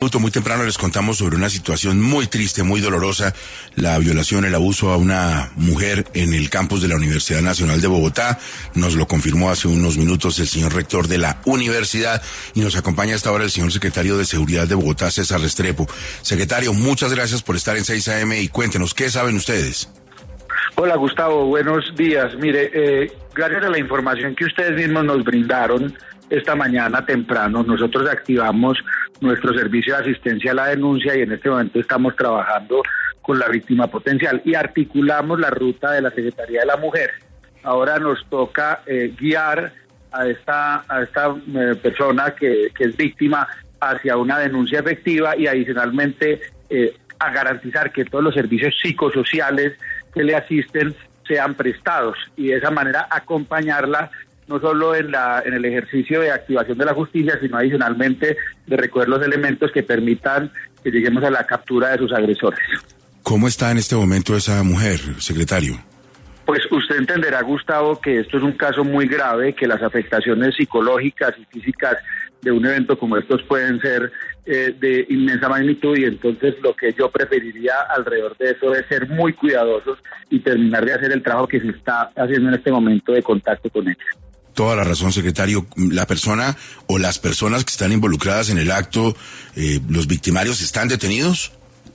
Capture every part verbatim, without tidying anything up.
Cúcuta muy temprano les contamos sobre una situación muy triste, muy dolorosa, la violación, el abuso a una mujer en el campus de la Universidad Nacional de Bogotá. Nos lo confirmó hace unos minutos el señor rector de la universidad y nos acompaña a esta hora el señor secretario de Seguridad de Bogotá, César Restrepo. Secretario, muchas gracias por estar en seis A M y cuéntenos, ¿qué saben ustedes? Hola Gustavo, buenos días. Mire, eh, gracias a la información que ustedes mismos nos brindaron esta mañana temprano, nosotros activamos nuestro servicio de asistencia a la denuncia y en este momento estamos trabajando con la víctima potencial y articulamos la ruta de la Secretaría de la Mujer. Ahora nos toca eh, guiar a esta, a esta eh, persona que, que es víctima hacia una denuncia efectiva y adicionalmente eh, a garantizar que todos los servicios psicosociales que le asisten sean prestados y de esa manera acompañarla no solo en la en el ejercicio de activación de la justicia, sino adicionalmente de recoger los elementos que permitan que lleguemos a la captura de sus agresores. ¿Cómo está en este momento esa mujer, secretario? Pues usted entenderá, Gustavo, que esto es un caso muy grave, que las afectaciones psicológicas y físicas de un evento como estos pueden ser eh, de inmensa magnitud y entonces lo que yo preferiría alrededor de eso es ser muy cuidadosos y terminar de hacer el trabajo que se está haciendo en este momento de contacto con ella. Toda la razón, secretario. La persona o las personas que están involucradas en el acto, eh, ¿los victimarios están detenidos?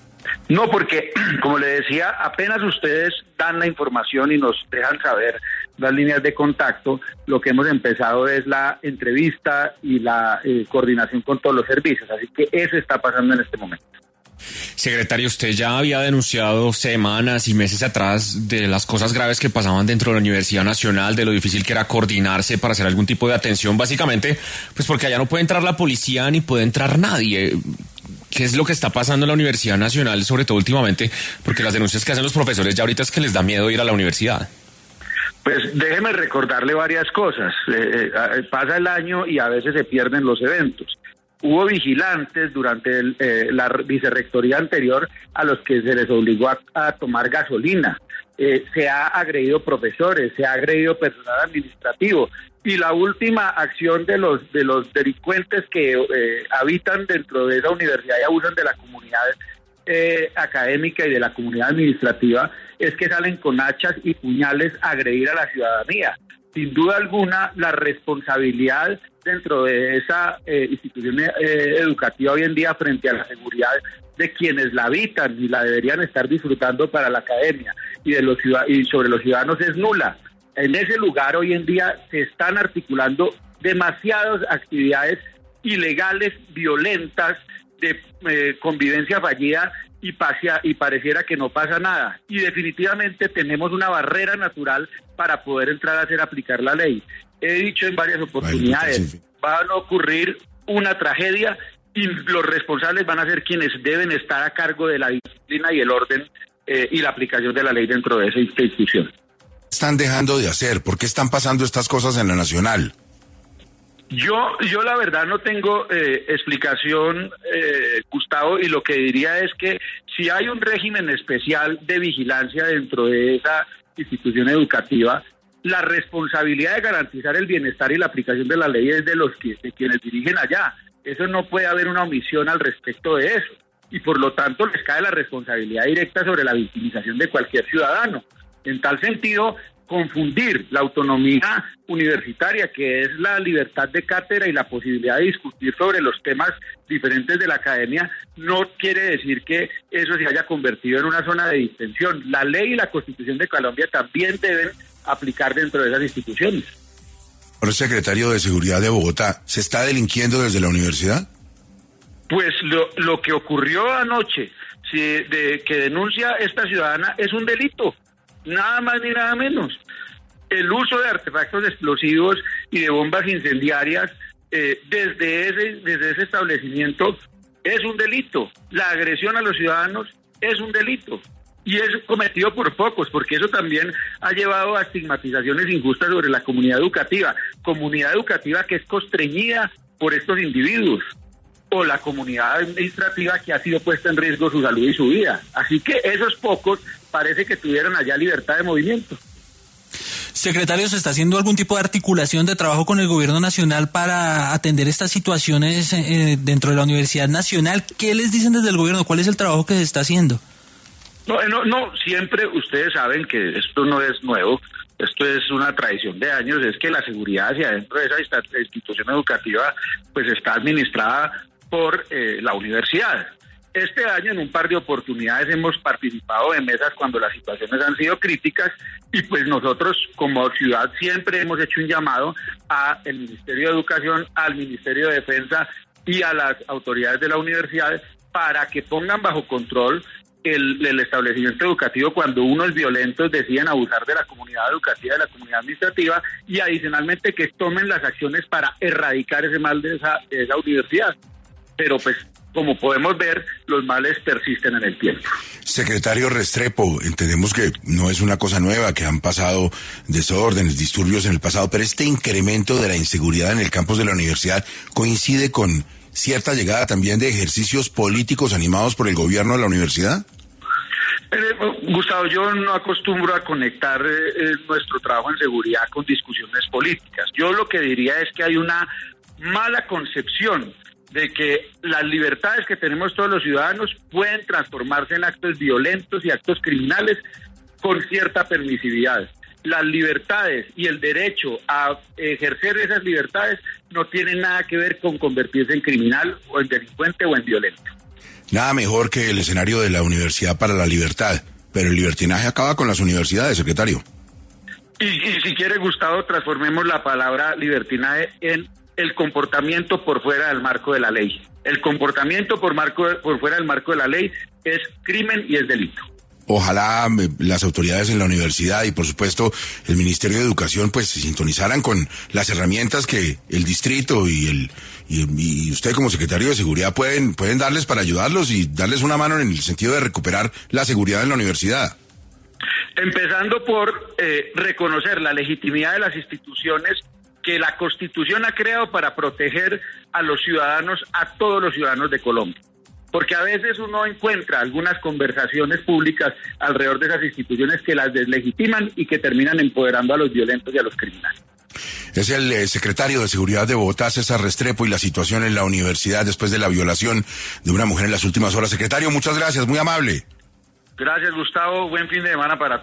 No, porque, como le decía, apenas ustedes dan la información y nos dejan saber las líneas de contacto, lo que hemos empezado es la entrevista y la eh, coordinación con todos los servicios. Así que eso está pasando en este momento. Secretario, usted ya había denunciado semanas y meses atrás de las cosas graves que pasaban dentro de la Universidad Nacional, de lo difícil que era coordinarse para hacer algún tipo de atención, básicamente, pues porque allá no puede entrar la policía ni puede entrar nadie. ¿Qué es lo que está pasando en la Universidad Nacional, sobre todo últimamente? Porque las denuncias que hacen los profesores ya ahorita es que les da miedo ir a la universidad. Pues déjeme recordarle varias cosas. Eh, eh, pasa el año y a veces se pierden los eventos. Hubo vigilantes durante el, eh, la vicerrectoría anterior a los que se les obligó a, a tomar gasolina. Eh, se ha agredido profesores, se ha agredido personal administrativo. Y la última acción de los de los delincuentes que eh, habitan dentro de esa universidad y abusan de la comunidad eh, académica y de la comunidad administrativa es que salen con hachas y puñales a agredir a la ciudadanía. Sin duda alguna, la responsabilidad dentro de esa eh, institución eh, educativa hoy en día frente a la seguridad de quienes la habitan y la deberían estar disfrutando para la academia y de los y sobre los ciudadanos es nula. En ese lugar hoy en día se están articulando demasiadas actividades ilegales, violentas, de eh, convivencia fallida y, pasia, y pareciera que no pasa nada. Y definitivamente tenemos una barrera natural para poder entrar a hacer aplicar la ley. He dicho en varias oportunidades, van a ocurrir una tragedia y los responsables van a ser quienes deben estar a cargo de la disciplina y el orden eh, y la aplicación de la ley dentro de esa institución. ¿Qué están dejando de hacer? ¿Por qué están pasando estas cosas en la Nacional? Yo, yo la verdad no tengo eh, explicación, eh, Gustavo, y lo que diría es que si hay un régimen especial de vigilancia dentro de esa institución educativa, la responsabilidad de garantizar el bienestar y la aplicación de la ley es de los que, de quienes dirigen allá. Eso no puede haber una omisión al respecto de eso, y por lo tanto les cae la responsabilidad directa sobre la victimización de cualquier ciudadano. En tal sentido, confundir la autonomía universitaria, que es la libertad de cátedra y la posibilidad de discutir sobre los temas diferentes de la academia, no quiere decir que eso se haya convertido en una zona de distensión. La ley y la Constitución de Colombia también deben aplicar dentro de esas instituciones. Por secretario de Seguridad de Bogotá, ¿se está delinquiendo desde la universidad? Pues lo, lo que ocurrió anoche, si de, que denuncia esta ciudadana, es un delito. Nada más ni nada menos. El uso de artefactos explosivos y de bombas incendiarias eh, desde ese desde ese establecimiento es un delito. La agresión a los ciudadanos es un delito. Y es cometido por pocos, porque eso también ha llevado a estigmatizaciones injustas sobre la comunidad educativa. Comunidad educativa que es constreñida por estos individuos. O la comunidad administrativa que ha sido puesta en riesgo su salud y su vida. Así que esos pocos parece que tuvieron allá libertad de movimiento. Secretario, ¿se está haciendo algún tipo de articulación de trabajo con el gobierno nacional para atender estas situaciones eh, dentro de la Universidad Nacional? ¿Qué les dicen desde el gobierno? ¿Cuál es el trabajo que se está haciendo? No, no, no, siempre ustedes saben que esto no es nuevo, esto es una tradición de años, es que la seguridad hacia adentro de esa institución educativa pues está administrada por eh, la universidad. Este año en un par de oportunidades hemos participado en mesas cuando las situaciones han sido críticas y pues nosotros como ciudad siempre hemos hecho un llamado al Ministerio de Educación, al Ministerio de Defensa y a las autoridades de la universidad para que pongan bajo control el, el establecimiento educativo cuando unos violentos deciden abusar de la comunidad educativa, de la comunidad administrativa y adicionalmente que tomen las acciones para erradicar ese mal de esa, de esa universidad. Pero pues como podemos ver, los males persisten en el tiempo. Secretario Restrepo, entendemos que no es una cosa nueva, que han pasado desórdenes, disturbios en el pasado, pero este incremento de la inseguridad en el campus de la universidad coincide con cierta llegada también de ejercicios políticos animados por el gobierno de la universidad. Eh, Gustavo, yo no acostumbro a conectar eh, nuestro trabajo en seguridad con discusiones políticas. Yo lo que diría es que hay una mala concepción de que las libertades que tenemos todos los ciudadanos pueden transformarse en actos violentos y actos criminales con cierta permisividad. Las libertades y el derecho a ejercer esas libertades no tienen nada que ver con convertirse en criminal o en delincuente o en violento. Nada mejor que el escenario de la Universidad para la Libertad, pero el libertinaje acaba con las universidades, secretario. Y, y si quiere, Gustavo, transformemos la palabra libertinaje en el comportamiento por fuera del marco de la ley. El comportamiento por marco por fuera del marco de la ley es crimen y es delito. Ojalá eh, las autoridades en la universidad y por supuesto el Ministerio de Educación pues se sintonizaran con las herramientas que el distrito y el y, y usted como secretario de seguridad pueden pueden darles para ayudarlos y darles una mano en el sentido de recuperar la seguridad en la universidad. Empezando por eh, reconocer la legitimidad de las instituciones que la Constitución ha creado para proteger a los ciudadanos, a todos los ciudadanos de Colombia. Porque a veces uno encuentra algunas conversaciones públicas alrededor de esas instituciones que las deslegitiman y que terminan empoderando a los violentos y a los criminales. Es el eh, secretario de Seguridad de Bogotá, César Restrepo, y la situación en la universidad después de la violación de una mujer en las últimas horas. Secretario, muchas gracias, muy amable. Gracias, Gustavo. Buen fin de semana para todos.